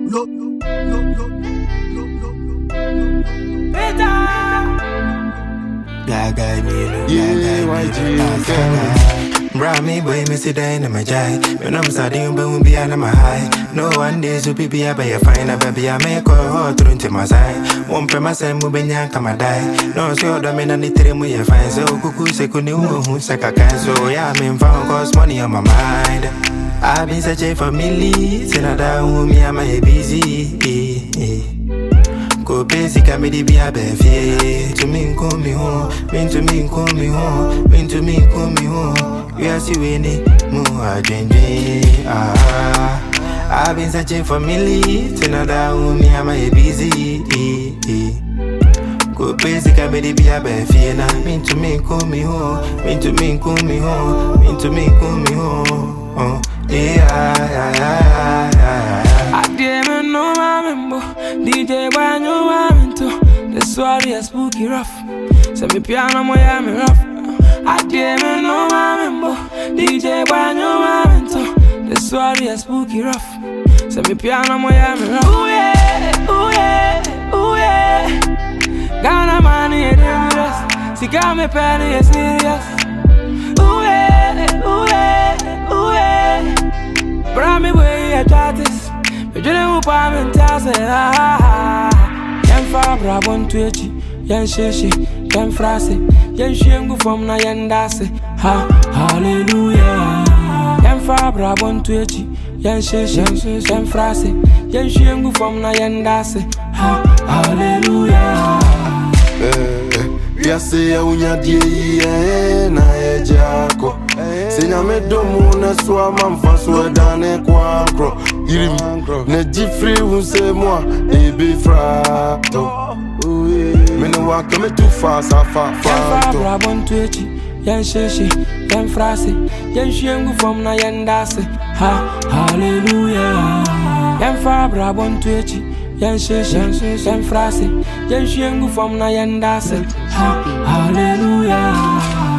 Bra me boy, me sit down in my jai. When I'm starting, boom, be on my high. No one day, so people, I buy a fine, baby, I make a hot through to my side. One per myself, moving young, come a die. No, so the men and the three way fine. So, cuckoo, second, who's like a can. So, yeah, I'm in found cause money on my mind. I've been searching for millions, and I don't me, I'm a busy. Go basic, I made it be a baby. To me, call me home. Mean to me, call me home. Mean to me, call me home. We are seeing it more than I've been searching for millions, and I don't me, I'm a busy. Go basic, I made it be a baby. Mean to me, call me home. Mean to me, call me home. Mean to me, call me home. I didn't know my member. DJ when you want to. That's why they spooky rough. Send me piano, my me rough. I didn't know my member. DJ when you want to. That's why they spooky rough. Send me piano, my me rough. Ooh yeah, ooh yeah, ooh yeah. Ghana money is dangerous. See, got me penny is serious. Ooh yeah, ooh yeah, ooh yeah. Bra me boy, I try this. Me do them up and toss it. Yen fa bra bon tuechi, yen sheshi, yen frase, yen shengu from na yen dase. Ha, hallelujah. Yen fa bra bon tuechi, yen sheshi, yen frase, yen shengu from na yen dase. Ha, hallelujah. We say ya unya die na ejako. Senya me domu na swa mamfa swa dane kwa kro. Irim ne jifri unse moi ebe frato. Me no wa come too fast afa fa bra bon tuechi, yen sheshi, yen frase, yen shengu from na yen dase. Ha, hallelujah. Yen fa bra bon tuechi, yen sheshi, yen frase, yen shengu from na yen dase. Ha, hallelujah.